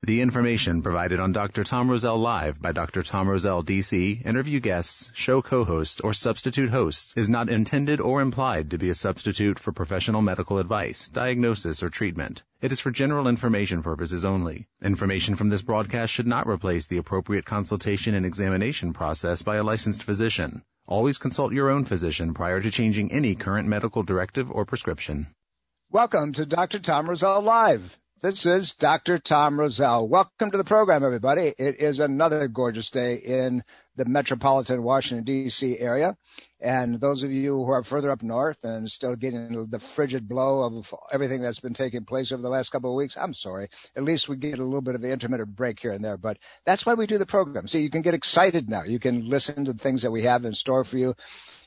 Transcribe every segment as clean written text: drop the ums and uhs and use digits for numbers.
The information provided on Dr. Tom Rosell Live by Dr. Tom Rosell, D.C., interview guests, show co-hosts, or substitute hosts is not intended or implied to be a substitute for professional medical advice, diagnosis, or treatment. It is for general information purposes only. Information from this broadcast should not replace the appropriate consultation and examination process by a licensed physician. Always consult your own physician prior to changing any current medical directive or prescription. Welcome to Dr. Tom Rosell Live. This is Dr. Tom Rosell. Welcome to the program, everybody. It is another gorgeous day in the metropolitan Washington, D.C. area. And those of you who are further up north and still getting the frigid blow of everything that's been taking place over the last couple of weeks, I'm sorry. At least we get a little bit of an intermittent break here and there. But that's why we do the program. So you can get excited now. You can listen to the things that we have in store for you.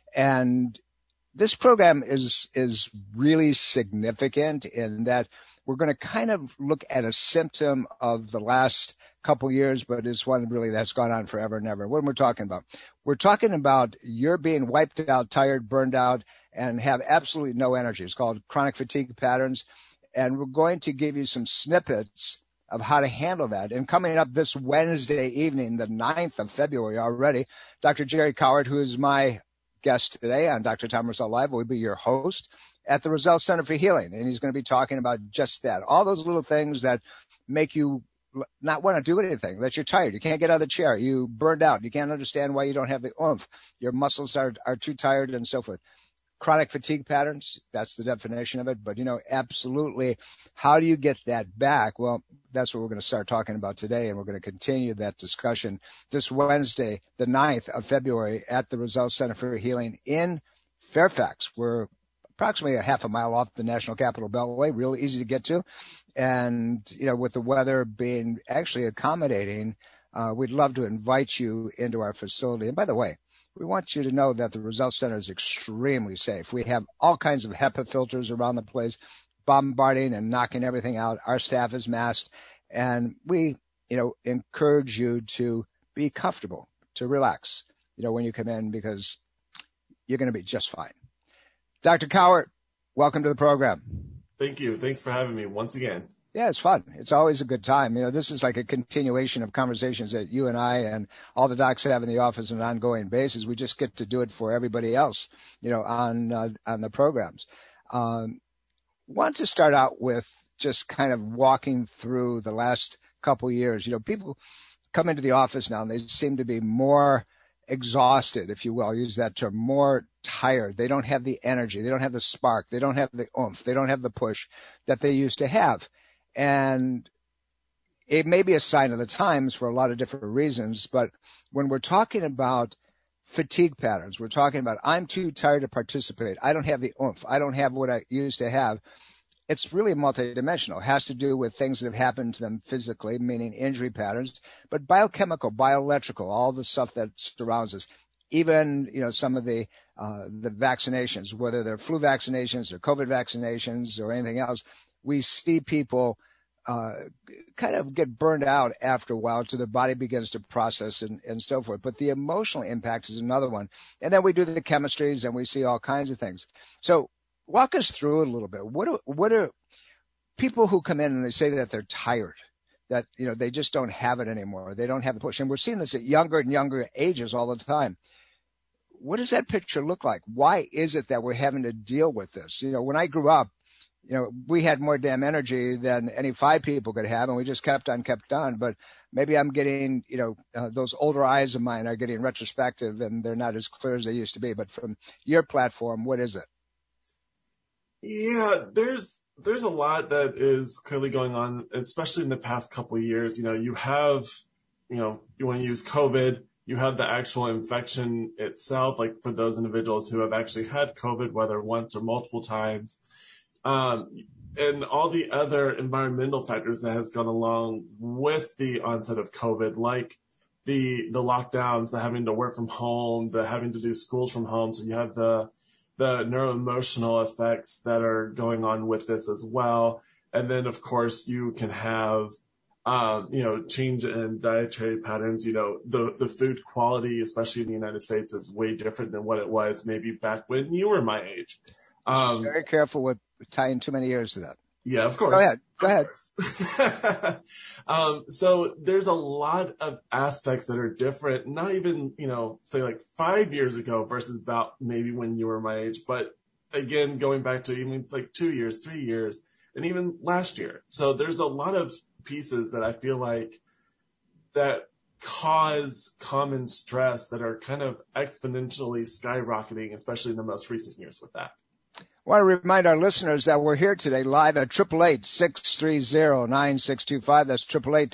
And this program is really significant in that we're going to kind of look at a symptom of the last couple years, but it's one really that's gone on forever and ever. What am we talking about? We're talking about you're being wiped out, tired, burned out, and have absolutely no energy. It's called chronic fatigue patterns. And we're going to give you some snippets of how to handle that. And coming up this Wednesday evening, the 9th of February already, Dr. Jerry Cowart, who is my guest today on Dr. Tom Rosell Live, will be your host at the Rosell Center for Healing. And he's going to be talking about just that. All those little things that make you not want to do anything, that you're tired. You can't get out of the chair. You burned out. You can't understand why you don't have the oomph. Your muscles are too tired and so forth. Chronic fatigue patterns, that's the definition of it. But, absolutely, how do you get that back? Well, that's what we're going to start talking about today, and we're going to continue that discussion this Wednesday, the 9th of February, at the Rosell Center for Healing in Fairfax. We're approximately a half a mile off the National Capital Beltway, real easy to get to. And, with the weather being actually accommodating, we'd love to invite you into our facility. And by the way, we want you to know that the Rosell Center is extremely safe. We have all kinds of HEPA filters around the place, bombarding and knocking everything out. Our staff is masked, and we, encourage you to be comfortable, to relax, when you come in, because you're going to be just fine. Dr. Cowart, welcome to the program. Thank you. Thanks for having me once again. Yeah, it's fun. It's always a good time. This is like a continuation of conversations that you and I and all the docs have in the office on an ongoing basis. We just get to do it for everybody else, on the programs. Want to start out with just kind of walking through the last couple years. People come into the office now and they seem to be more exhausted, if you will, use that term, more tired. They don't have the energy. They don't have the spark. They don't have the oomph. They don't have the push that they used to have. And it may be a sign of the times for a lot of different reasons, but when we're talking about fatigue patterns, we're talking about I'm too tired to participate. I don't have the oomph. I don't have what I used to have. It's really multidimensional. It has to do with things that have happened to them physically, meaning injury patterns, but biochemical, bioelectrical, all the stuff that surrounds us. Even, some of the vaccinations, whether they're flu vaccinations or COVID vaccinations or anything else, we see people kind of get burned out after a while till their body begins to process and so forth. But the emotional impact is another one. And then we do the chemistries and we see all kinds of things. So walk us through it a little bit. What are people who come in and they say that they're tired, that, they just don't have it anymore. They don't have the push. And we're seeing this at younger and younger ages all the time. What does that picture look like? Why is it that we're having to deal with this? When I grew up, we had more damn energy than any 5 people could have, and we just kept on. But maybe I'm getting, those older eyes of mine are getting retrospective, and they're not as clear as they used to be. But from your platform, what is it? Yeah, there's a lot that is clearly going on, especially in the past couple of years. You have, you want to use COVID, you have the actual infection itself, like for those individuals who have actually had COVID, whether once or multiple times. And all the other environmental factors that has gone along with the onset of COVID, like the lockdowns, the having to work from home, the having to do schools from home. So you have the neuroemotional effects that are going on with this as well. And then, of course, you can have, change in dietary patterns. The food quality, especially in the United States, is way different than what it was maybe back when you were my age. Very careful with tying too many years to that. Yeah, of course. Go ahead. So there's a lot of aspects that are different, not even, say like 5 years ago versus about maybe when you were my age, but again, going back to even like 2 years, 3 years, and even last year. So there's a lot of pieces that I feel like that cause common stress that are kind of exponentially skyrocketing, especially in the most recent years with that. I want to remind our listeners that we're here today live at 888-630-9625. That's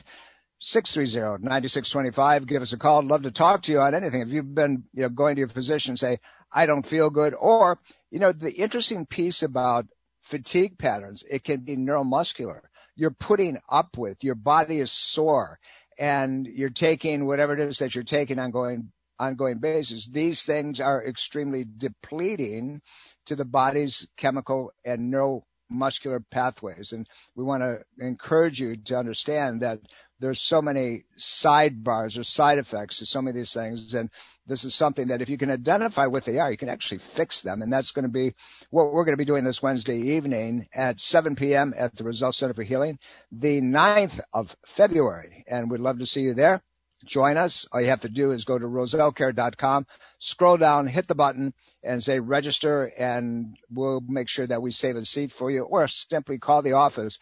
888-630-9625. Give us a call. I'd love to talk to you on anything. If you've been, going to your physician and say, I don't feel good, or, the interesting piece about fatigue patterns, it can be neuromuscular. You're putting up with, your body is sore, and you're taking whatever it is that you're taking on ongoing basis. These things are extremely depleting to the body's chemical and neuromuscular pathways. And we want to encourage you to understand that there's so many sidebars or side effects to so many of these things. And this is something that if you can identify what they are, you can actually fix them. And that's going to be what we're going to be doing this Wednesday evening at 7 p.m. at the Results Center for Healing, the 9th of February. And we'd love to see you there. Join us. All you have to do is go to rosellcare.com, scroll down, hit the button, and say register, and we'll make sure that we save a seat for you, or simply call the office,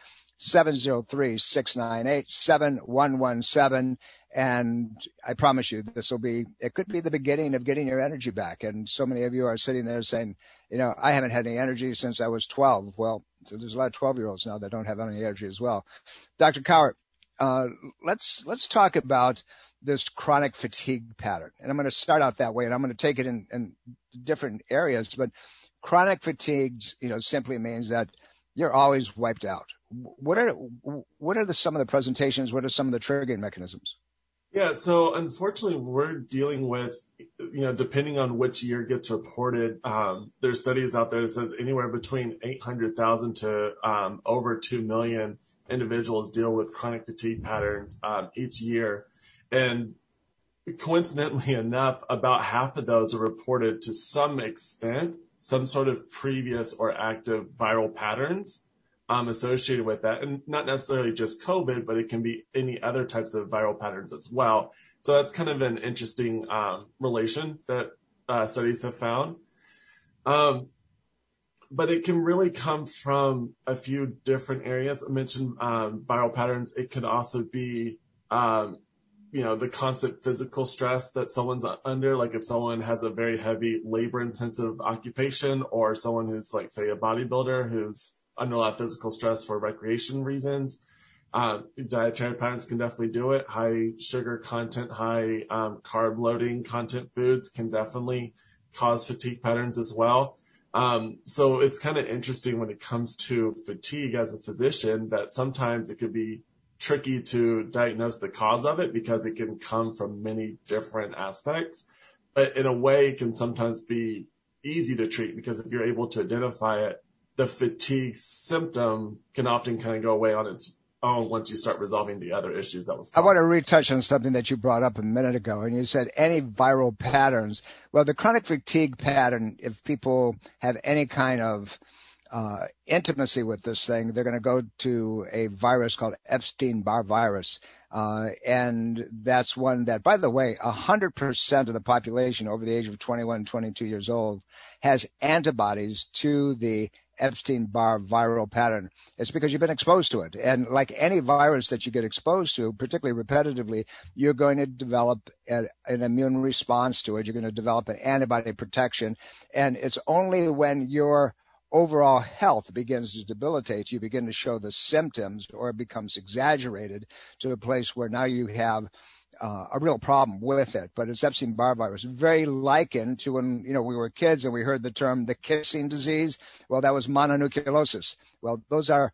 703-698-7117. And I promise you, it could be the beginning of getting your energy back. And so many of you are sitting there saying, I haven't had any energy since I was 12. Well, so there's a lot of 12-year-olds now that don't have any energy as well. Dr. Cowart, let's talk about this chronic fatigue pattern. And I'm going to start out that way, and I'm going to take it in different areas. But chronic fatigue, simply means that you're always wiped out. What are some of the presentations? What are some of the triggering mechanisms? Yeah, so unfortunately, we're dealing with, depending on which year gets reported, there's studies out there that says anywhere between 800,000 to over 2 million individuals deal with chronic fatigue patterns each year. And coincidentally enough, about half of those are reported to some extent, some sort of previous or active viral patterns associated with that. And not necessarily just COVID, but it can be any other types of viral patterns as well. So that's kind of an interesting relation that studies have found. But it can really come from a few different areas. I mentioned viral patterns. It could also be the constant physical stress that someone's under, like if someone has a very heavy labor-intensive occupation, or someone who's like, say, a bodybuilder who's under a lot of physical stress for recreation reasons. Dietary patterns can definitely do it. High sugar content, high carb loading content foods can definitely cause fatigue patterns as well. So it's kind of interesting when it comes to fatigue as a physician that sometimes it could be tricky to diagnose the cause of it because it can come from many different aspects. But in a way, it can sometimes be easy to treat because if you're able to identify it, the fatigue symptom can often kind of go away on its own once you start resolving the other issues that was caused. I want to retouch on something that you brought up a minute ago, and you said any viral patterns. Well, the chronic fatigue pattern, if people have any kind of intimacy with this thing, they're going to go to a virus called Epstein-Barr virus. And that's one that, by the way, 100% of the population over the age of 21, 22 years old has antibodies to the Epstein-Barr viral pattern. It's because you've been exposed to it. And like any virus that you get exposed to, particularly repetitively, you're going to develop an immune response to it. You're going to develop an antibody protection. And it's only when your overall health begins to debilitate, you begin to show the symptoms, or it becomes exaggerated to a place where now you have a real problem with it. But it's Epstein-Barr virus, very likened to when, we were kids and we heard the term the kissing disease. Well, that was mononucleosis. Well, those are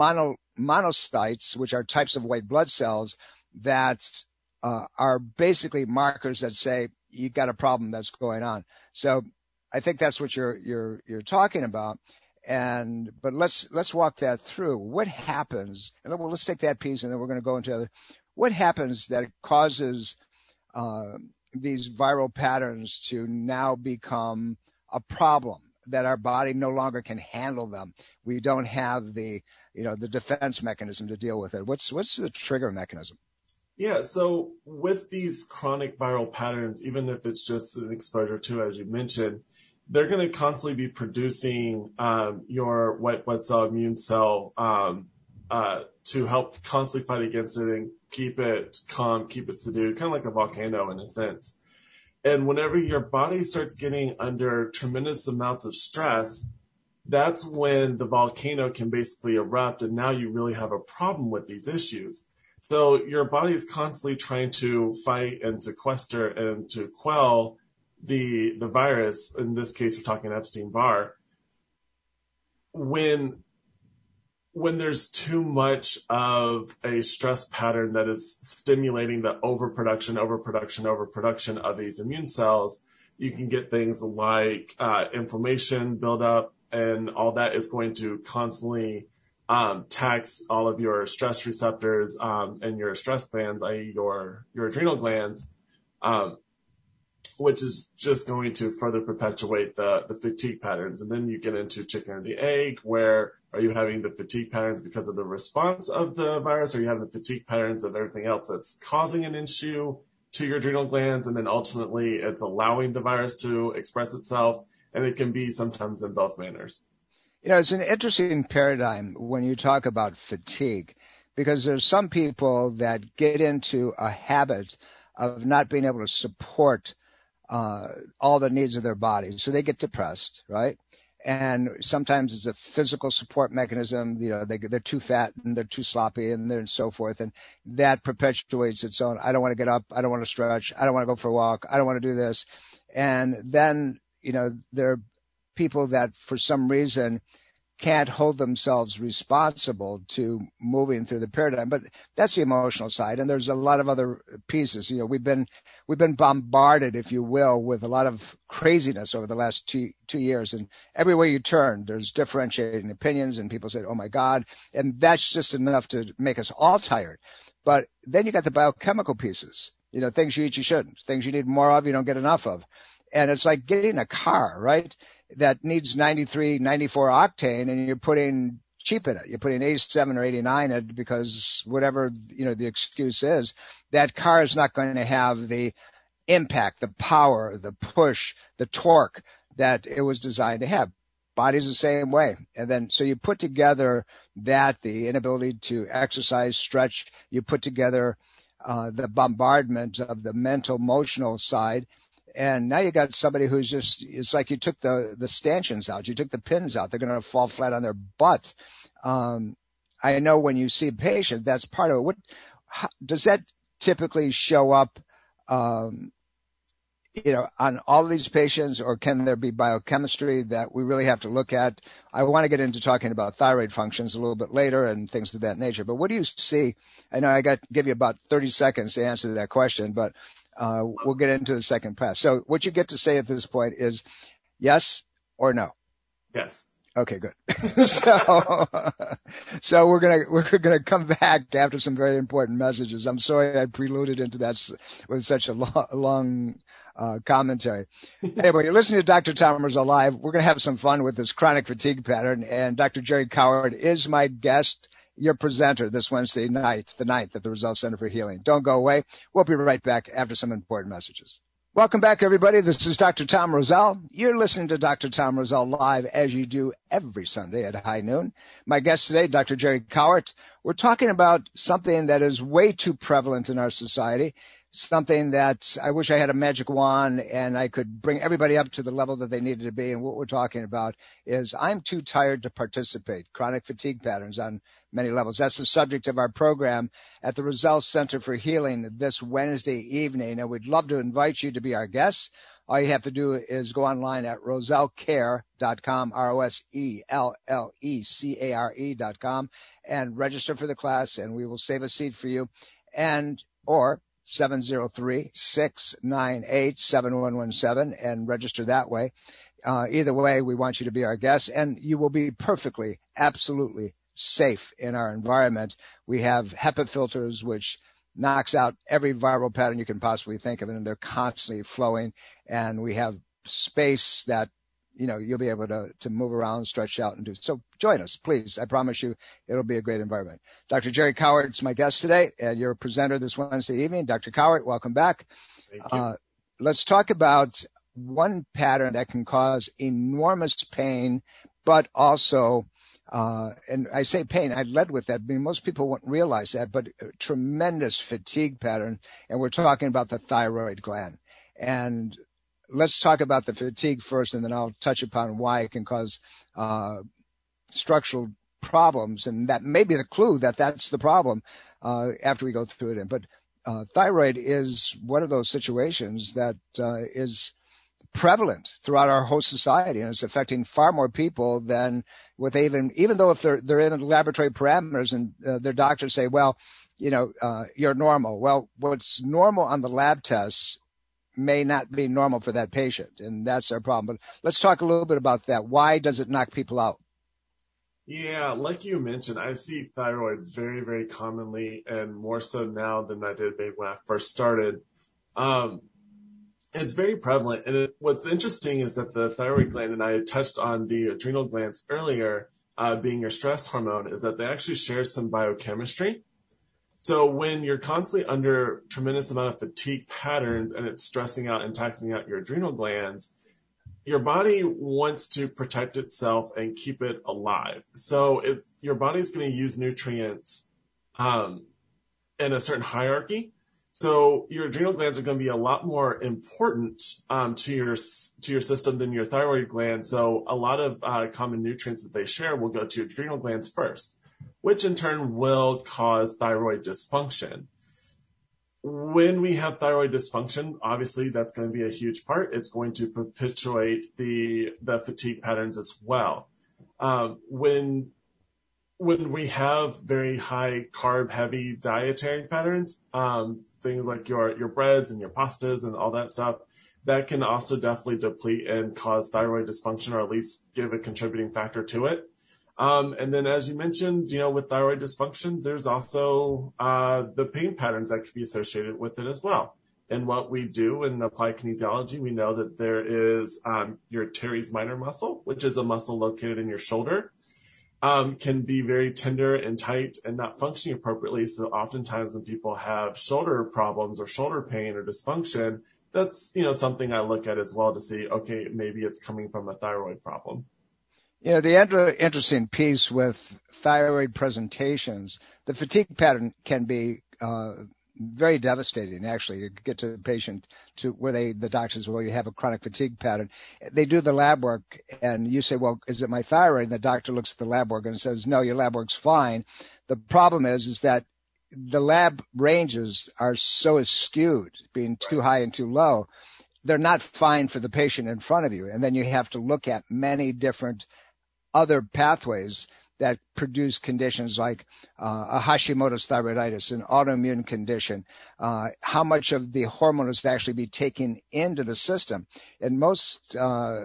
monocytes, which are types of white blood cells that are basically markers that say you got a problem that's going on. So I think that's what you're talking about. But let's walk that through. What happens? And let's take that piece, and then we're going to go into other. What happens that causes these viral patterns to now become a problem, that our body no longer can handle them? We don't have the the defense mechanism to deal with it? What's the trigger mechanism? Yeah, so with these chronic viral patterns, even if it's just an exposure to, as you mentioned, they're going to constantly be producing your white blood cell immune cell to help constantly fight against it and keep it calm, keep it subdued, kind of like a volcano in a sense. And whenever your body starts getting under tremendous amounts of stress, that's when the volcano can basically erupt, and now you really have a problem with these issues. So your body is constantly trying to fight and sequester and to quell the virus. In this case, we're talking Epstein-Barr. When there's too much of a stress pattern that is stimulating the overproduction of these immune cells, you can get things like inflammation buildup, and all that is going to constantly tax all of your stress receptors and your stress glands, i.e. your adrenal glands, which is just going to further perpetuate the fatigue patterns. And then you get into chicken or the egg, where are you having the fatigue patterns because of the response of the virus, or are you having the fatigue patterns of everything else that's causing an issue to your adrenal glands? And then ultimately it's allowing the virus to express itself, and it can be sometimes in both manners. It's an interesting paradigm when you talk about fatigue, because there's some people that get into a habit of not being able to support all the needs of their body. So they get depressed, right? And sometimes it's a physical support mechanism. They're too fat and they're too sloppy and so forth. And that perpetuates its own. I don't want to get up. I don't want to stretch. I don't want to go for a walk. I don't want to do this. And then, there are people that for some reason can't hold themselves responsible to moving through the paradigm. But that's the emotional side. And there's a lot of other pieces. We've been bombarded, if you will, with a lot of craziness over the last two years. And everywhere you turn, there's differentiating opinions, and people say, oh my God. And that's just enough to make us all tired. But then you got the biochemical pieces, things you eat, you shouldn't, things you need more of, you don't get enough of. And it's like getting a car, right, that needs 93, 94 octane, and you're putting cheap in it. You're putting 87 or 89 in it because whatever, the excuse is, that car is not going to have the impact, the power, the push, the torque that it was designed to have. Body's the same way. And then, so you put together the inability to exercise, stretch, you put together the bombardment of the mental, emotional side. And now you got somebody who's it's like you took the stanchions out, you took the pins out, they're going to fall flat on their butt. I know when you see a patient, that's part of it. How does that typically show up, on all of these patients, or can there be biochemistry that we really have to look at? I want to get into talking about thyroid functions a little bit later and things of that nature. But what do you see? I know I give you about 30 seconds to answer that question, but we'll get into the second pass. So what you get to say at this point is yes or no? Yes. Okay, good. So we're gonna come back after some very important messages. I'm sorry I preluded into that with such a long commentary. Anyway, you're listening to Dr. Tom Rosell Live. We're gonna have some fun with this chronic fatigue pattern, and Dr. Jerry Coward is my guest, your presenter this Wednesday night, the 9th at the Rosell Center for Healing. Don't go away. We'll be right back after some important messages. Welcome back, everybody. This is Dr. Tom Rosell. You're listening to Dr. Tom Rosell Live, as you do every Sunday at high noon. My guest today, Dr. Jerry Cowart. We're talking about something that is way too prevalent in our society, something that I wish I had a magic wand and I could bring everybody up to the level that they needed to be. And what we're talking about is I'm too tired to participate, chronic fatigue patterns on many levels. That's the subject of our program at the Rosell Center for Healing this Wednesday evening. And we'd love to invite you to be our guests. All you have to do is go online at rosellcare.com, ROSELLECARE.com, and register for the class, and we will save a seat for you. Or 703-698-7117 and register that way. Either way, we want you to be our guest, and you will be perfectly, absolutely safe in our environment. We have HEPA filters, which knocks out every viral pattern you can possibly think of, and they're constantly flowing. And we have space that you'll be able to move around, stretch out, and do. So join us, please. I promise you it'll be a great environment. Dr. Jerry Cowart is my guest today, and you're a presenter this Wednesday evening. Dr. Cowart, welcome back. Thank you. Let's talk about one pattern that can cause enormous pain, but also, and I say pain, I led with that. I mean, most people won't realize that, but a tremendous fatigue pattern, and we're talking about the thyroid gland. And let's talk about the fatigue first, and then I'll touch upon why it can cause structural problems, and that may be the clue that that's the problem after we go through it. But thyroid is one of those situations that is prevalent throughout our whole society, and it's affecting far more people than with even though if they're in the laboratory parameters and their doctors say, well, you're normal. Well, what's normal on the lab tests may not be normal for that patient, and that's our problem. But let's talk a little bit about that. Why does it knock people out? Yeah, like you mentioned, I see thyroid very, very commonly, and more so now than I did maybe when I first started. It's very prevalent, and what's interesting is that the thyroid gland, and I touched on the adrenal glands earlier, being your stress hormone, is that they actually share some biochemistry. So when you're constantly under tremendous amount of fatigue patterns and it's stressing out and taxing out your adrenal glands, your body wants to protect itself and keep it alive. So if your body's going to use nutrients in a certain hierarchy, so your adrenal glands are going to be a lot more important to your system than your thyroid gland. So a lot of common nutrients that they share will go to your adrenal glands first, which in turn will cause thyroid dysfunction. When we have thyroid dysfunction, obviously that's going to be a huge part. It's going to perpetuate the fatigue patterns as well. When we have very high carb heavy dietary patterns, things like your breads and your pastas and all that stuff, that can also definitely deplete and cause thyroid dysfunction, or at least give a contributing factor to it. And then, as you mentioned, with thyroid dysfunction, there's also the pain patterns that can be associated with it as well. And what we do in applied kinesiology, we know that there is your teres minor muscle, which is a muscle located in your shoulder, can be very tender and tight and not functioning appropriately. So oftentimes when people have shoulder problems or shoulder pain or dysfunction, that's something I look at as well to see, okay, maybe it's coming from a thyroid problem. The interesting piece with thyroid presentations, the fatigue pattern can be very devastating, actually. You get to the patient to where the doctors, well, you have a chronic fatigue pattern. They do the lab work, and you say, well, is it my thyroid? And the doctor looks at the lab work and says, no, your lab work's fine. The problem is that the lab ranges are so skewed, being too high and too low. They're not fine for the patient in front of you. And then you have to look at many different other pathways that produce conditions like a Hashimoto's thyroiditis, an autoimmune condition, how much of the hormone is to actually be taken into the system. In most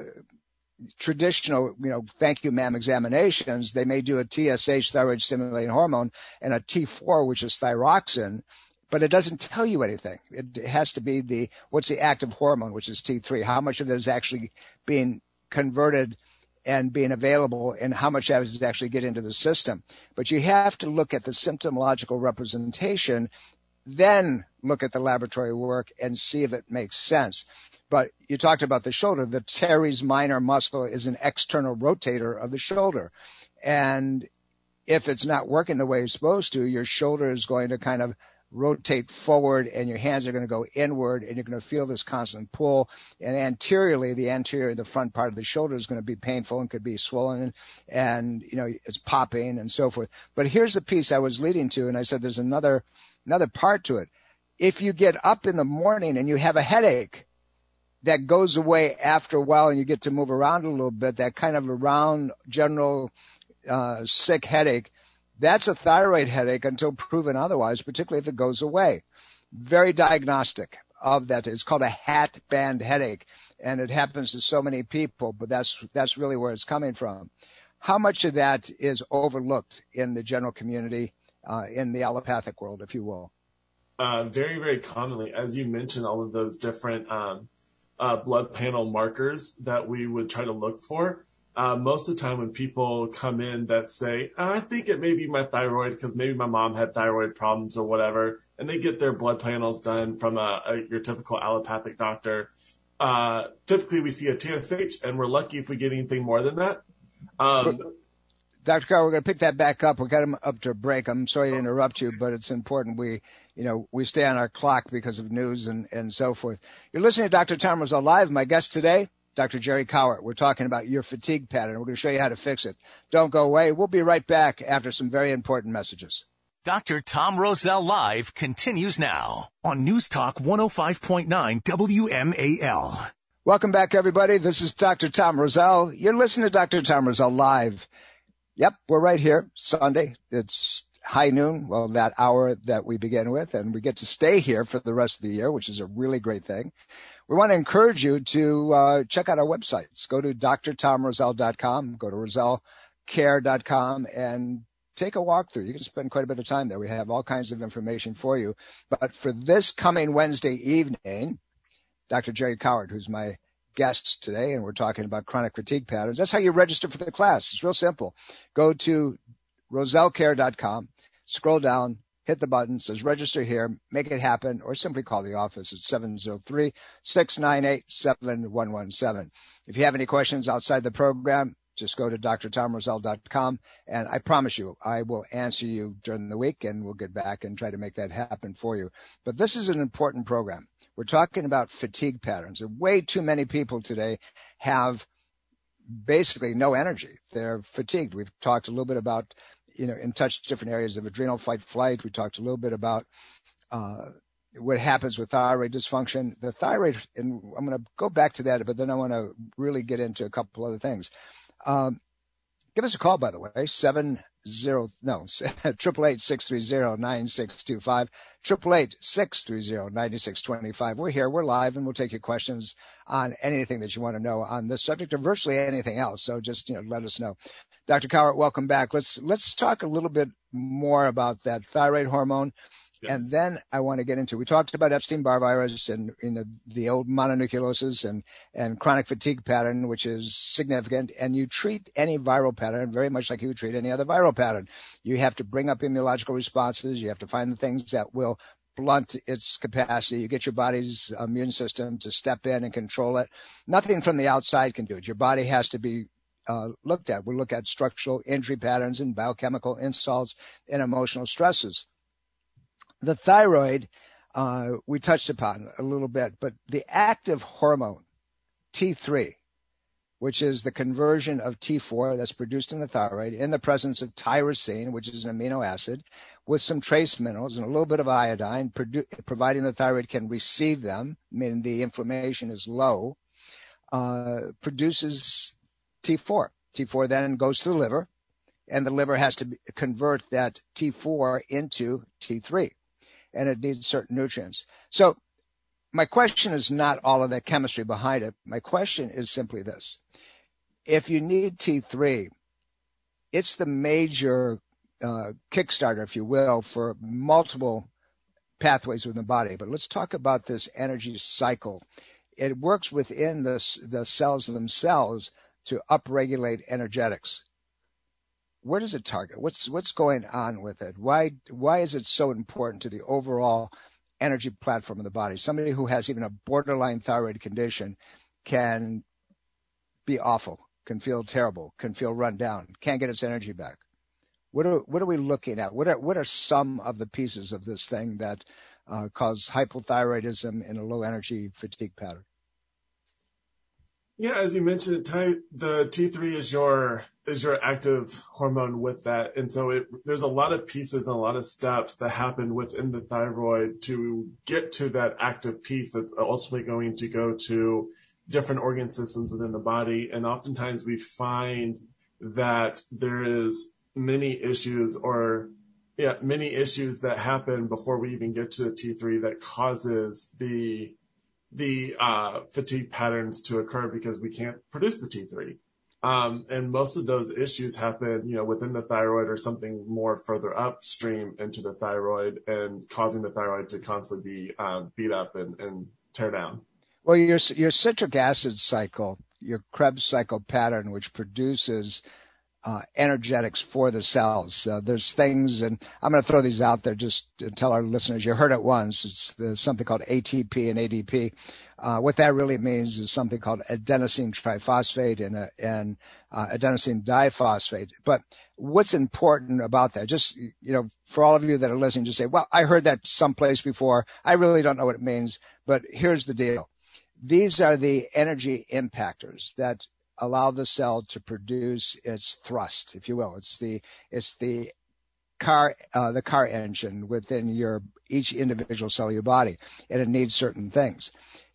traditional, thank you, ma'am, examinations, they may do a TSH, thyroid stimulating hormone, and a T4, which is thyroxine, but it doesn't tell you anything. It has to be what's the active hormone, which is T3, how much of it is actually being converted and being available, and how much of it is actually get into the system. But you have to look at the symptomological representation, then look at the laboratory work and see if it makes sense. But you talked about the shoulder. The teres minor muscle is an external rotator of the shoulder. And if it's not working the way it's supposed to, your shoulder is going to kind of rotate forward, and your hands are going to go inward, and you're going to feel this constant pull. And anteriorly, the front part of the shoulder is going to be painful and could be swollen, and it's popping and so forth. But here's the piece I was leading to, and I said there's another part to it. If you get up in the morning and you have a headache that goes away after a while, and you get to move around a little bit, that kind of around general sick headache, that's a thyroid headache until proven otherwise, particularly if it goes away. Very diagnostic of that. It's called a hat band headache, and it happens to so many people, but that's really where it's coming from. How much of that is overlooked in the general community, in the allopathic world, if you will? Very, very commonly, as you mentioned, all of those different blood panel markers that we would try to look for. Most of the time when people come in that say, I think it may be my thyroid because maybe my mom had thyroid problems or whatever, and they get their blood panels done from your typical allopathic doctor. Typically we see a TSH, and we're lucky if we get anything more than that. Dr. Carr, we're going to pick that back up. We got him up to a break. I'm sorry to interrupt you, but it's important we stay on our clock because of news and so forth. You're listening to Dr. Tom Rosell Live. My guest today, Dr. Jerry Cowart. We're talking about your fatigue pattern. We're going to show you how to fix it. Don't go away. We'll be right back after some very important messages. Dr. Tom Rosell Live continues now on News Talk 105.9 WMAL. Welcome back, everybody. This is Dr. Tom Rosell. You're listening to Dr. Tom Rosell Live. Yep, we're right here, Sunday. It's high noon, well, that hour that we begin with, and we get to stay here for the rest of the year, which is a really great thing. We want to encourage you to check out our websites. Go to drtomrosell.com, go to rosellcare.com, and take a walk through. You can spend quite a bit of time there. We have all kinds of information for you. But for this coming Wednesday evening, Dr. Jerry Cowart, who's my guest today, and we're talking about chronic fatigue patterns. That's how you register for the class. It's real simple. Go to rosellcare.com, scroll down, hit the button, says register here, make it happen, or simply call the office at 703-698-7117. If you have any questions outside the program, just go to drtomrosell.com, and I promise you, I will answer you during the week, and we'll get back and try to make that happen for you. But this is an important program. We're talking about fatigue patterns. Way too many people today have basically no energy. They're fatigued. We've talked a little bit about, in touch different areas of adrenal fight-flight. We talked a little bit about what happens with thyroid dysfunction. The thyroid, and I'm going to go back to that, but then I want to really get into a couple other things. Give us a call, by the way, 888-630-9625, 888-630-9625. We're here, we're live, and we'll take your questions on anything that you want to know on this subject or virtually anything else. So just, let us know. Dr. Cowart, welcome back. Let's talk a little bit more about that thyroid hormone. Yes. And then I want to get into, we talked about Epstein-Barr virus and the old mononucleosis and chronic fatigue pattern, which is significant. And you treat any viral pattern very much like you would treat any other viral pattern. You have to bring up immunological responses. You have to find the things that will blunt its capacity. You get your body's immune system to step in and control it. Nothing from the outside can do it. Your body has to be looked at. We look at structural injury patterns and biochemical insults and emotional stresses. The thyroid, we touched upon a little bit, but the active hormone, T3, which is the conversion of T4 that's produced in the thyroid in the presence of tyrosine, which is an amino acid, with some trace minerals and a little bit of iodine, providing the thyroid can receive them, meaning the inflammation is low, produces T4. T4 then goes to the liver, and the liver has to convert that T4 into T3. And it needs certain nutrients. So my question is not all of the chemistry behind it. My question is simply this. If you need T3, it's the major kickstarter, if you will, for multiple pathways within the body. But let's talk about this energy cycle. It works within the cells themselves to upregulate energetics. Where does it target? What's going on with it? Why is it so important to the overall energy platform of the body? Somebody who has even a borderline thyroid condition can be awful, can feel terrible, can feel run down, can't get its energy back. What are we looking at? What are some of the pieces of this thing that cause hypothyroidism in a low energy fatigue pattern? Yeah, as you mentioned, the T3 is your active hormone with that. And so there's a lot of pieces and a lot of steps that happen within the thyroid to get to that active piece that's ultimately going to go to different organ systems within the body. And oftentimes we find that there is many issues that happen before we even get to the T3 that causes the fatigue patterns to occur because we can't produce the T3. And most of those issues happen, within the thyroid or something more further upstream into the thyroid and causing the thyroid to constantly be beat up and tear down. Well, your citric acid cycle, your Krebs cycle pattern, which produces energetics for the cells. There's things, and I'm going to throw these out there just to tell our listeners. You heard it once. It's something called ATP and ADP. What that really means is something called adenosine triphosphate and adenosine diphosphate. But what's important about that? Just, for all of you that are listening, just say, well, I heard that someplace before. I really don't know what it means, but here's the deal. These are the energy impactors that allow the cell to produce its thrust, if you will. It's the car engine within each individual cell of your body, and it needs certain things.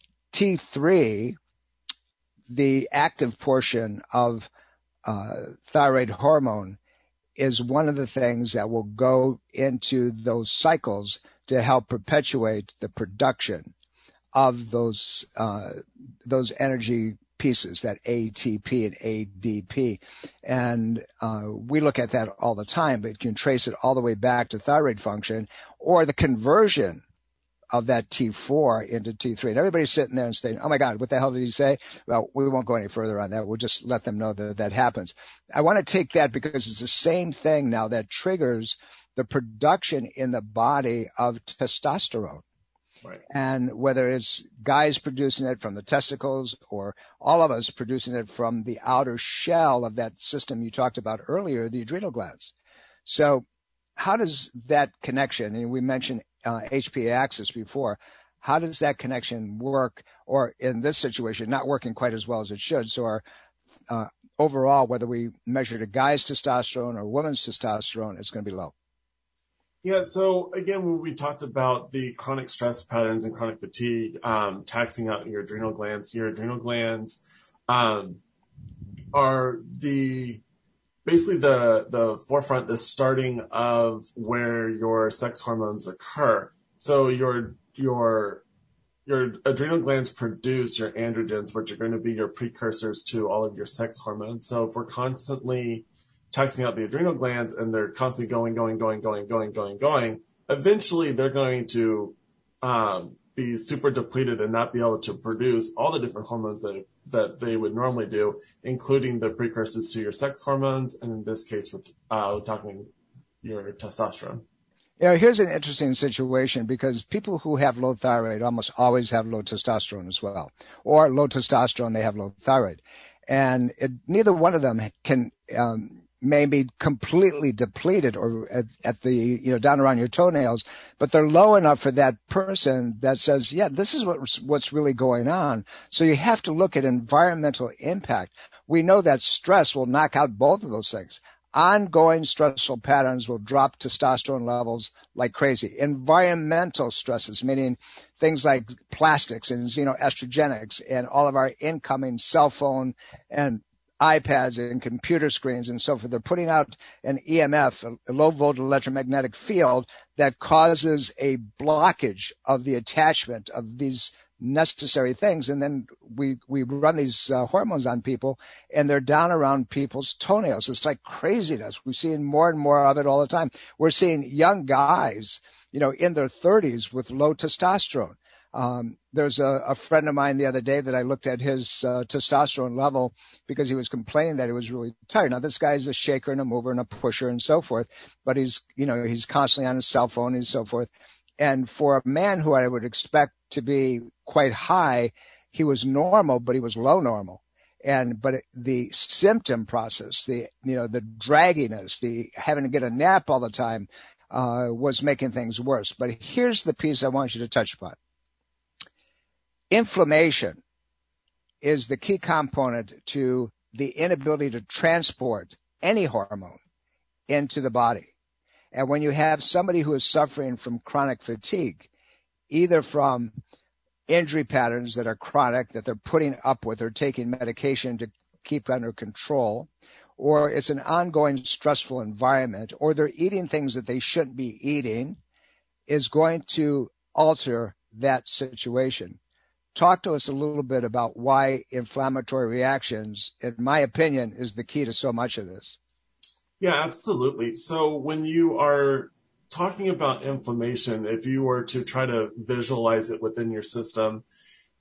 T3, the active portion of thyroid hormone, is one of the things that will go into those cycles to help perpetuate the production of those energy pieces, that ATP and ADP. And we look at that all the time, but you can trace it all the way back to thyroid function or the conversion of that T4 into T3. And everybody's sitting there and saying, oh my God, what the hell did he say? Well, we won't go any further on that. We'll just let them know that happens. I want to take that because it's the same thing now that triggers the production in the body of testosterone. Right. And whether it's guys producing it from the testicles or all of us producing it from the outer shell of that system you talked about earlier, the adrenal glands. So how does that connection, and we mentioned HPA axis before, how does that connection work, or in this situation, not working quite as well as it should? So our overall, whether we measure a guy's testosterone or woman's testosterone, it's going to be low. Yeah, so again, when we talked about the chronic stress patterns and chronic fatigue taxing out your adrenal glands are basically the forefront, the starting of where your sex hormones occur. So your adrenal glands produce your androgens, which are going to be your precursors to all of your sex hormones. So if we're constantly taxing out the adrenal glands and they're constantly going, eventually they're going to be super depleted and not be able to produce all the different hormones that they would normally do, including the precursors to your sex hormones, and in this case, we're talking your testosterone. Here's an interesting situation because people who have low thyroid almost always have low testosterone as well, or low testosterone, they have low thyroid. And neither one of them can may be completely depleted or at the, down around your toenails, but they're low enough for that person that says, yeah, this is what's really going on. So you have to look at environmental impact. We know that stress will knock out both of those things. Ongoing stressful patterns will drop testosterone levels like crazy. Environmental stresses, meaning things like plastics and xenoestrogenics and all of our incoming cell phone and iPads and computer screens and so forth. They're putting out an EMF, a low voltage electromagnetic field that causes a blockage of the attachment of these necessary things. And then we run these hormones on people and they're down around people's toenails. It's like craziness. We're seeing more and more of it all the time. We're seeing young guys, in their 30s with low testosterone. There's a friend of mine the other day that I looked at his testosterone level because he was complaining that he was really tired. Now, this guy's a shaker and a mover and a pusher and so forth, but he's constantly on his cell phone and so forth. And for a man who I would expect to be quite high, he was normal, but he was low normal. But the symptom process, the dragginess, the having to get a nap all the time, was making things worse. But here's the piece I want you to touch upon. Inflammation is the key component to the inability to transport any hormone into the body. And when you have somebody who is suffering from chronic fatigue, either from injury patterns that are chronic, that they're putting up with or taking medication to keep under control, or it's an ongoing stressful environment, or they're eating things that they shouldn't be eating, is going to alter that situation. Talk to us a little bit about why inflammatory reactions, in my opinion, is the key to so much of this. Yeah, absolutely. So when you are talking about inflammation, if you were to try to visualize it within your system,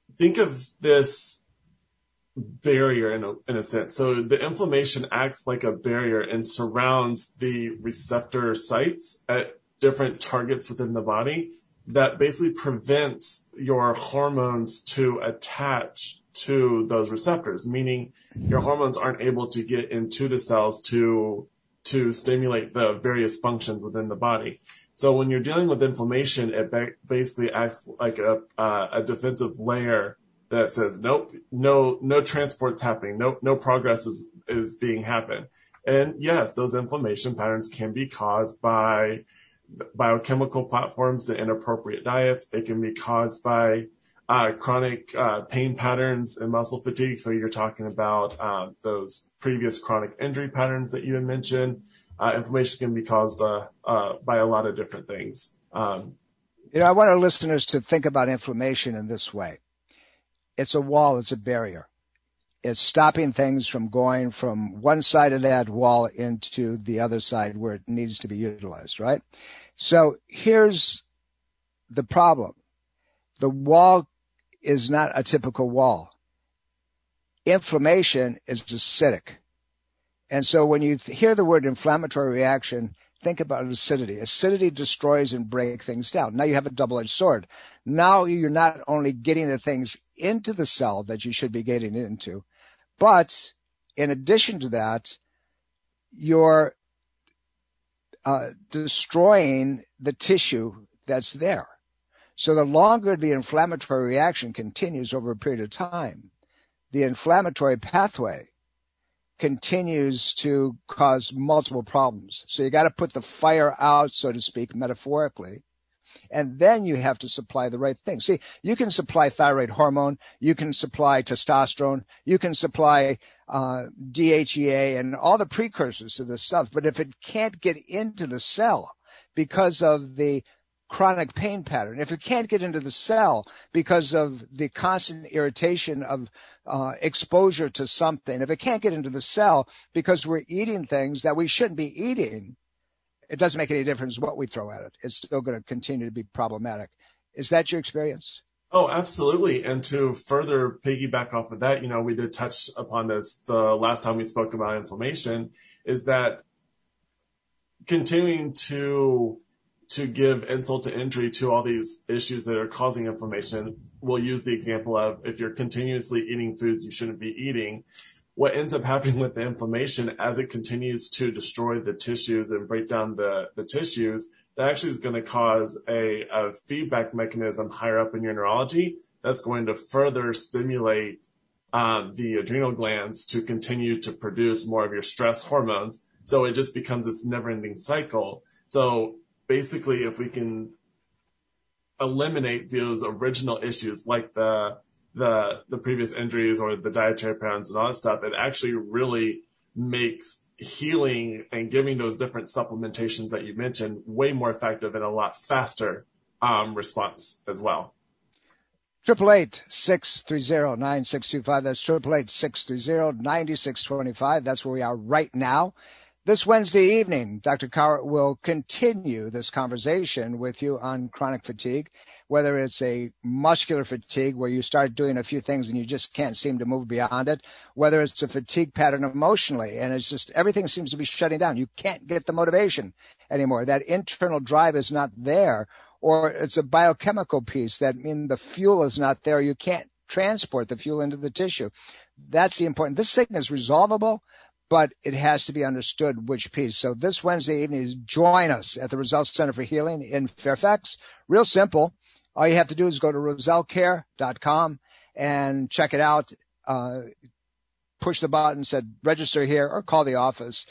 think of this barrier in a sense. So the inflammation acts like a barrier and surrounds the receptor sites at different targets within the body that basically prevents your hormones to attach to those receptors, meaning your hormones aren't able to get into the cells to stimulate the various functions within the body. So when you're dealing with inflammation, it basically acts like a defensive layer that says, nope, no transport's happening, no progress is being happened. And yes, those inflammation patterns can be caused by biochemical platforms, the inappropriate diets. It can be caused by chronic pain patterns and muscle fatigue. So you're talking about those previous chronic injury patterns that you had mentioned. Inflammation can be caused by a lot of different things. I want our listeners to think about inflammation in this way. It's a wall, it's a barrier. It's stopping things from going from one side of that wall into the other side where it needs to be utilized, right? So here's the problem. The wall is not a typical wall. Inflammation is acidic. And so when you hear the word inflammatory reaction, think about acidity. Acidity destroys and breaks things down. Now you have a double-edged sword. Now you're not only getting the things into the cell that you should be getting into, but in addition to that, you're destroying the tissue that's there. So the longer the inflammatory reaction continues over a period of time, the inflammatory pathway continues to cause multiple problems. So you got to put the fire out, so to speak, metaphorically, and then you have to supply the right thing. See, you can supply thyroid hormone, you can supply testosterone, you can supply DHEA and all the precursors to this stuff, but if it can't get into the cell because of the chronic pain pattern, if it can't get into the cell because of the constant irritation of exposure to something, if it can't get into the cell because we're eating things that we shouldn't be eating, it doesn't make any difference what we throw at it. It's still going to continue to be problematic. Is that your experience? Oh, absolutely. And to further piggyback off of that, we did touch upon this the last time we spoke about inflammation, is that continuing to give insult to injury to all these issues that are causing inflammation. We'll use the example of if you're continuously eating foods you shouldn't be eating, what ends up happening with the inflammation as it continues to destroy the tissues and break down the tissues, that actually is going to cause a feedback mechanism higher up in your neurology that's going to further stimulate the adrenal glands to continue to produce more of your stress hormones. So it just becomes this never-ending cycle. So basically, if we can eliminate those original issues like the previous injuries or the dietary patterns and all that stuff, it actually really makes healing and giving those different supplementations that you mentioned way more effective and a lot faster response as well. 888-630-9625. That's 888-630-9625. That's where we are right now. This Wednesday evening, Dr. Cowart will continue this conversation with you on chronic fatigue, whether it's a muscular fatigue where you start doing a few things and you just can't seem to move beyond it, whether it's a fatigue pattern emotionally and it's just everything seems to be shutting down. You can't get the motivation anymore. That internal drive is not there, or it's a biochemical piece that means the fuel is not there. You can't transport the fuel into the tissue. That's the important. This thing is resolvable, but it has to be understood which piece. So this Wednesday evening is join us at the Roselle Center for Healing in Fairfax. Real simple. All you have to do is go to rosellecare.com and check it out. Push the button, said register here, or call the office,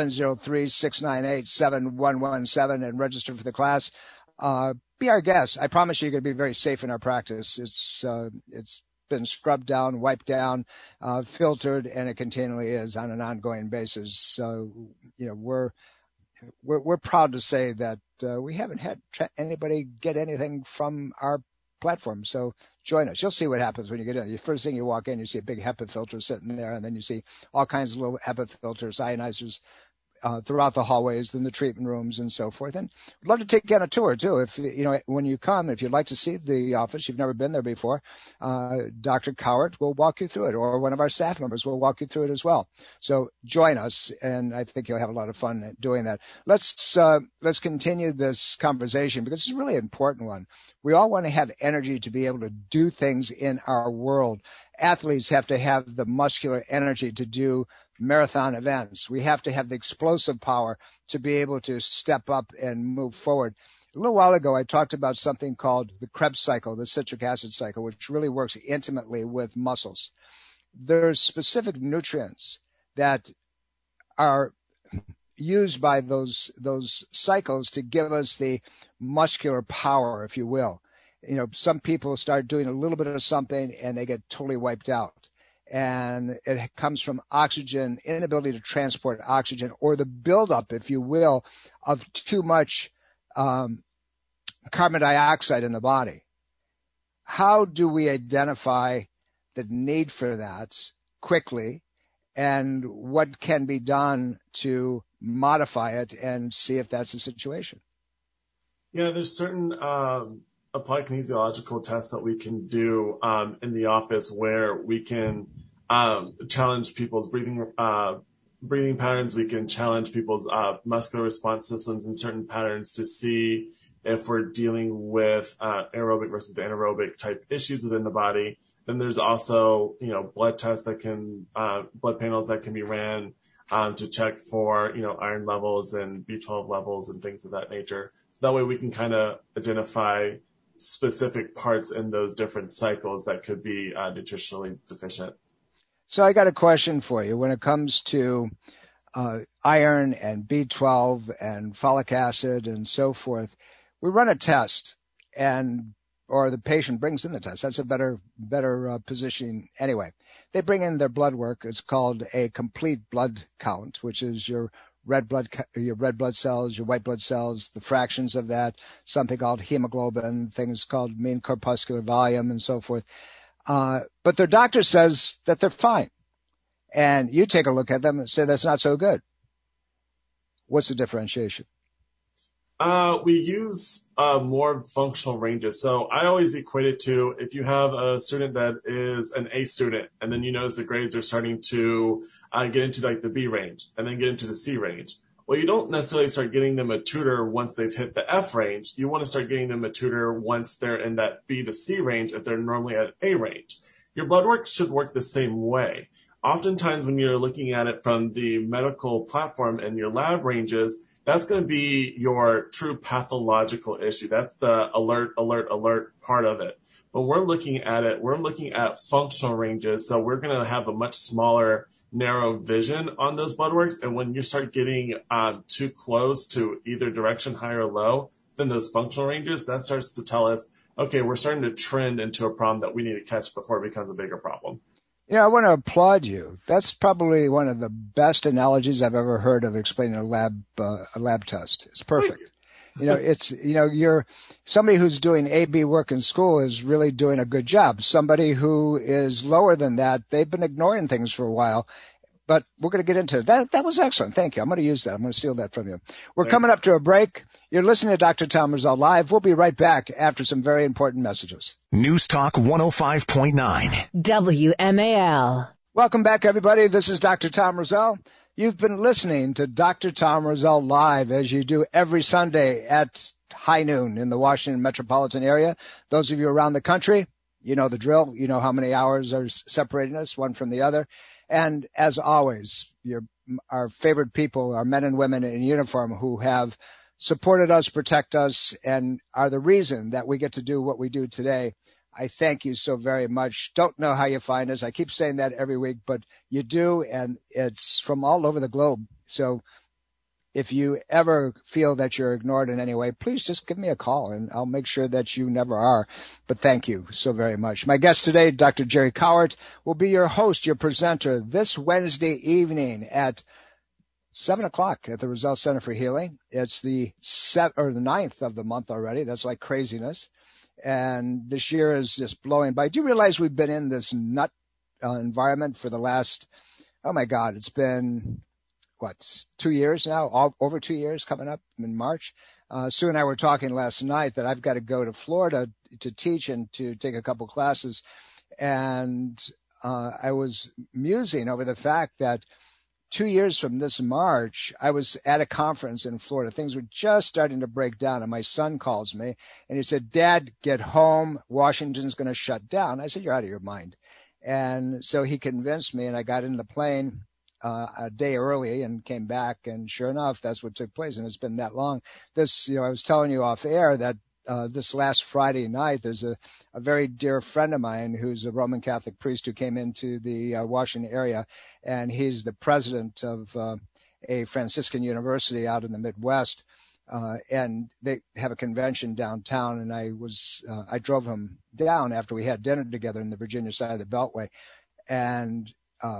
703-698-7117, and register for the class. Be our guest. I promise you're going to be very safe in our practice. It's been scrubbed down, wiped down, filtered, and it continually is on an ongoing basis. So, we're proud to say that we haven't had anybody get anything from our platform. So join us. You'll see what happens when you get in. The first thing you walk in, you see a big HEPA filter sitting there, and then you see all kinds of little HEPA filters, ionizers, throughout the hallways and the treatment rooms and so forth. And I'd love to take you on a tour too. If, when you come, if you'd like to see the office, you've never been there before, Dr. Cowart will walk you through it, or one of our staff members will walk you through it as well. So join us, and I think you'll have a lot of fun doing that. Let's continue this conversation because it's a really important one. We all want to have energy to be able to do things in our world. Athletes have to have the muscular energy to do marathon events. We have to have the explosive power to be able to step up and move forward. A little while ago, I talked about something called the Krebs cycle, the citric acid cycle, which really works intimately with muscles. There's specific nutrients that are used by those cycles to give us the muscular power, if you will. Some people start doing a little bit of something and they get totally wiped out. And it comes from oxygen, inability to transport oxygen, or the buildup, if you will, of too much carbon dioxide in the body. How do we identify the need for that quickly, and what can be done to modify it and see if that's the situation? Yeah, there's certain applied kinesiological tests that we can do in the office where we can challenge people's breathing patterns. We can challenge people's muscular response systems in certain patterns to see if we're dealing with aerobic versus anaerobic type issues within the body. Then there's also, blood tests blood panels that can be ran to check for, iron levels and B12 levels and things of that nature. So that way we can kind of identify specific parts in those different cycles that could be nutritionally deficient. So I got a question for you. When it comes to iron and B12 and folic acid and so forth, we run a test, or the patient brings in the test. That's a better positioning anyway. They bring in their blood work. It's called a complete blood count, which is your red blood cells, your white blood cells, the fractions of that, something called hemoglobin, things called mean corpuscular volume, and so forth. But their doctor says that they're fine. And you take a look at them and say that's not so good. What's the differentiation? We use more functional ranges. So I always equate it to if you have a student that is an A student, and then you notice the grades are starting to get into like the B range and then get into the C range. Well, you don't necessarily start getting them a tutor once they've hit the F range. You want to start getting them a tutor once they're in that B to C range if they're normally at A range. Your blood work should work the same way. Oftentimes when you're looking at it from the medical platform and your lab ranges, that's going to be your true pathological issue. That's the alert part of it. When we're looking at it, we're looking at functional ranges. So we're going to have a much smaller, narrow vision on those blood works. And when you start getting too close to either direction, high or low, then those functional ranges, that starts to tell us, okay, we're starting to trend into a problem that we need to catch before it becomes a bigger problem. I want to applaud you. That's probably one of the best analogies I've ever heard of explaining a lab test. It's perfect. You're somebody who's doing A/B work in school is really doing a good job. Somebody who is lower than that, they've been ignoring things for a while. But we're going to get into that. That was excellent. Thank you. I'm going to use that. I'm going to steal that from you. We're coming up to a break. You're listening to Dr. Tom Rosell Live. We'll be right back after some very important messages. News Talk 105.9 WMAL. Welcome back, everybody. This is Dr. Tom Rosell. You've been listening to Dr. Tom Rosell Live, as you do every Sunday at high noon in the Washington metropolitan area. Those of you around the country, you know the drill. You know how many hours are separating us, one from the other. And as always, our favorite people are men and women in uniform who have supported us, protect us, and are the reason that we get to do what we do today. I thank you so very much. Don't know how you find us. I keep saying that every week, but you do, and it's from all over the globe. So if you ever feel that you're ignored in any way, please just give me a call, and I'll make sure that you never are. But thank you so very much. My guest today, Dr. Jerry Cowart, will be your host, your presenter, this Wednesday evening at 7 o'clock at the Rosell Center for Healing. It's the 9th of the month already. That's like craziness. And this year is just blowing by. Do you realize we've been in this nut environment for the last, oh my God, it's been 2 years now, over 2 years coming up in March. Sue and I were talking last night that I've got to go to Florida to teach and to take a couple classes. And I was musing over the fact that 2 years from this March, I was at a conference in Florida. Things were just starting to break down, and my son calls me, and he said, "Dad, get home. Washington's going to shut down." I said, "You're out of your mind." And so he convinced me, and I got in the plane a day early and came back, and sure enough, that's what took place, and it's been that long. This, I was telling you off air that this last Friday night, there's a very dear friend of mine who's a Roman Catholic priest who came into the Washington area, and he's the president of a Franciscan university out in the Midwest, and they have a convention downtown, and I drove him down after we had dinner together in the Virginia side of the Beltway, and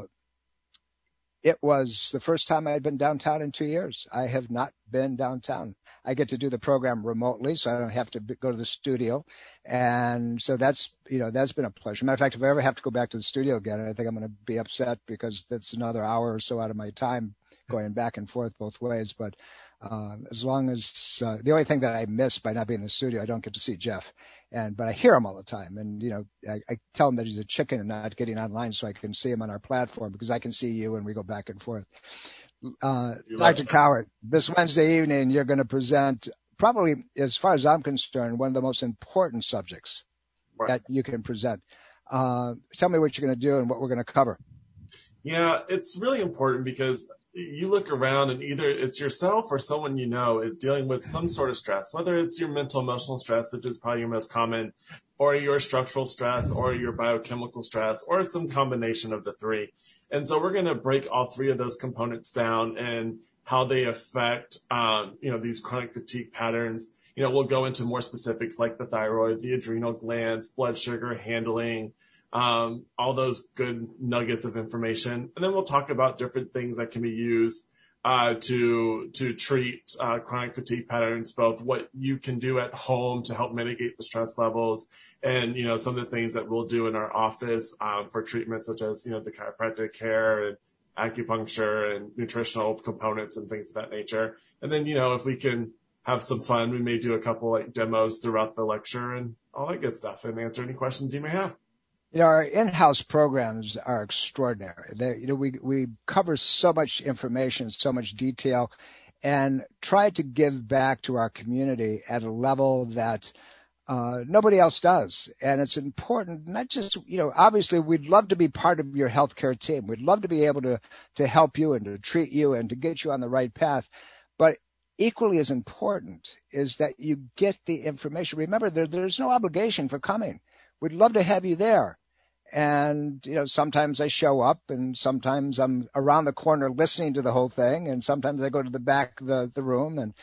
it was the first time I had been downtown in 2 years. I have not been downtown. I get to do the program remotely, so I don't have to go to the studio. And so that's been a pleasure. Matter of fact, if I ever have to go back to the studio again, I think I'm going to be upset because that's another hour or so out of my time going back and forth both ways. But as long as the only thing that I miss by not being in the studio, I don't get to see Jeff. But I hear him all the time. And, I tell him that he's a chicken and not getting online so I can see him on our platform because I can see you and we go back and forth. Dr. Cowart, this Wednesday evening, you're going to present probably, as far as I'm concerned, one of the most important subjects that you can present. Tell me what you're going to do and what we're going to cover. Yeah, it's really important because you look around and either it's yourself or someone you know is dealing with some sort of stress, whether it's your mental emotional stress, which is probably your most common, or your structural stress, or your biochemical stress, or it's some combination of the three. And so we're going to break all three of those components down and how they affect, these chronic fatigue patterns. We'll go into more specifics like the thyroid, the adrenal glands, blood sugar handling, all those good nuggets of information. And then we'll talk about different things that can be used to treat chronic fatigue patterns, both what you can do at home to help mitigate the stress levels and, some of the things that we'll do in our office for treatment, such as, the chiropractic care and acupuncture and nutritional components and things of that nature. And then, if we can have some fun, we may do a couple demos throughout the lecture and all that good stuff and answer any questions you may have. Our in-house programs are extraordinary. We cover so much information, so much detail, and try to give back to our community at a level that nobody else does. And it's important, not just, obviously we'd love to be part of your healthcare team. We'd love to be able to help you and to treat you and to get you on the right path. But equally as important is that you get the information. Remember, there's no obligation for coming. We'd love to have you there. And, sometimes I show up and sometimes I'm around the corner listening to the whole thing. And sometimes I go to the back of the room and,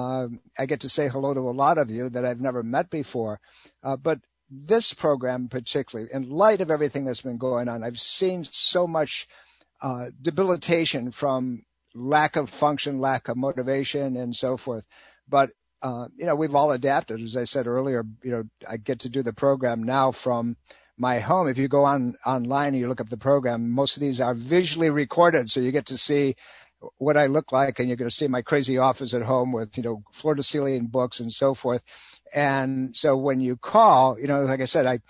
I get to say hello to a lot of you that I've never met before. But this program particularly, in light of everything that's been going on, I've seen so much, debilitation from lack of function, lack of motivation and so forth. But, we've all adapted. As I said earlier, I get to do the program now from my home. If you go online and you look up the program, most of these are visually recorded. So you get to see what I look like and you're going to see my crazy office at home with, floor to ceiling books and so forth. And so when you call, like I said,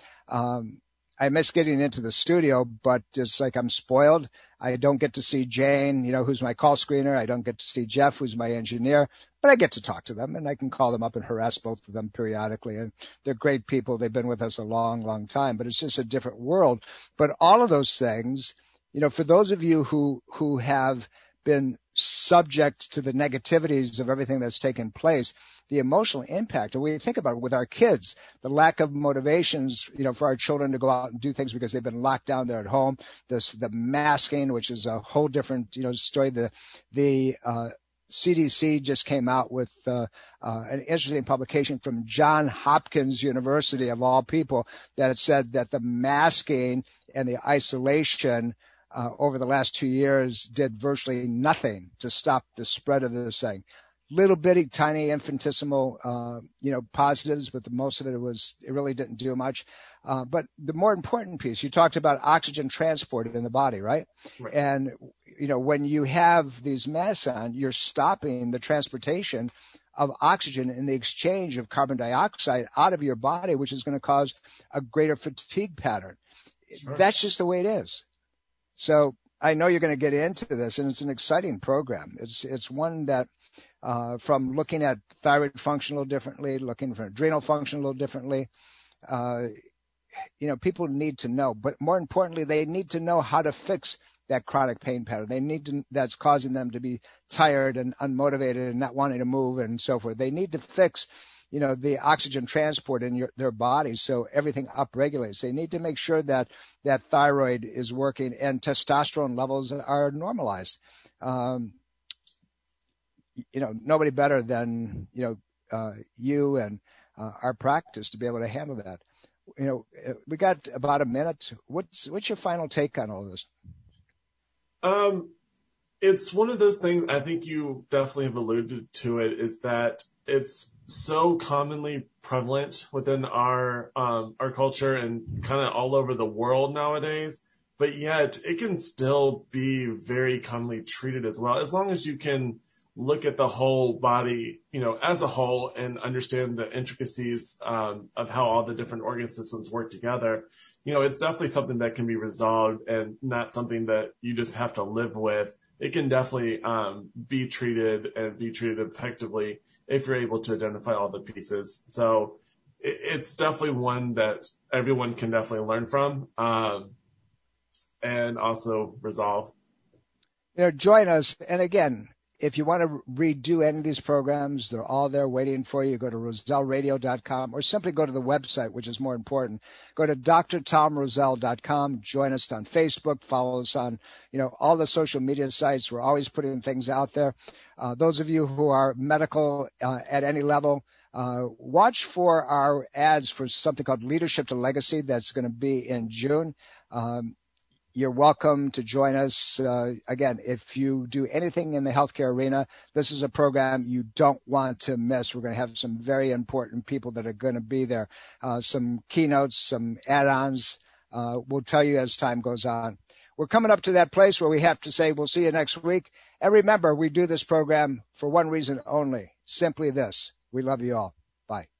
I miss getting into the studio, but it's like I'm spoiled. I don't get to see Jane, who's my call screener. I don't get to see Jeff, who's my engineer, but I get to talk to them and I can call them up and harass both of them periodically. And they're great people. They've been with us a long, long time, but it's just a different world. But all of those things, for those of you who have been subject to the negativities of everything that's taken place, the emotional impact, and we think about it with our kids, the lack of motivations, for our children to go out and do things because they've been locked down there at home. The masking, which is a whole different, story. The CDC just came out with an interesting publication from Johns Hopkins University, of all people, that said that the masking and the isolation over the last 2 years did virtually nothing to stop the spread of this thing. little bitty, tiny, infinitesimal, positives, but most of it really didn't do much. But the more important piece, you talked about oxygen transport in the body, right? Right. And, when you have these masks on, you're stopping the transportation of oxygen and the exchange of carbon dioxide out of your body, which is going to cause a greater fatigue pattern. Sure. That's just the way it is. So I know you're going to get into this, and it's an exciting program. It's one that, from looking at thyroid function a little differently, looking for adrenal function a little differently, people need to know. But more importantly, they need to know how to fix that chronic pain pattern. That's causing them to be tired and unmotivated and not wanting to move and so forth. They need to fix, the oxygen transport in their bodies so everything upregulates. They need to make sure that thyroid is working and testosterone levels are normalized. Nobody better than, you and our practice to be able to handle that. We got about a minute. What's your final take on all this? It's one of those things, I think you definitely have alluded to it, is that it's so commonly prevalent within our culture and kind of all over the world nowadays, but yet it can still be very commonly treated as well, as long as you can look at the whole body, as a whole and understand the intricacies of how all the different organ systems work together. It's definitely something that can be resolved and not something that you just have to live with. It can definitely be treated effectively if you're able to identify all the pieces. So it's definitely one that everyone can definitely learn from and also resolve. Join us. And again, if you want to redo any of these programs, they're all there waiting for you. Go to RoszelleRadio.com or simply go to the website, which is more important. Go to drtomroselle.com. Join us on Facebook. Follow us on, all the social media sites. We're always putting things out there. Those of you who are medical at any level, watch for our ads for something called Leadership to Legacy that's going to be in June. You're welcome to join us. Again, if you do anything in the healthcare arena, this is a program you don't want to miss. We're going to have some very important people that are going to be there. Some keynotes, some add-ons. We'll tell you as time goes on. We're coming up to that place where we have to say we'll see you next week. And remember, we do this program for one reason only, simply this. We love you all. Bye.